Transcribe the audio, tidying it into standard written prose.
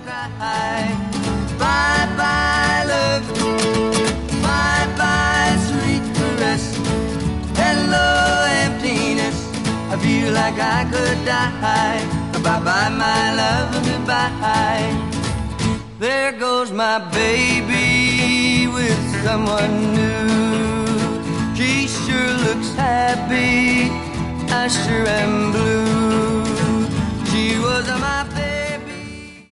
cry. Bye-bye, love. Bye-bye, sweet caress. Hello, emptiness. I feel like I could die. Bye-bye, my love, goodbye. There goes my baby with someone new. She sure looks happy, I sure am blue. She was my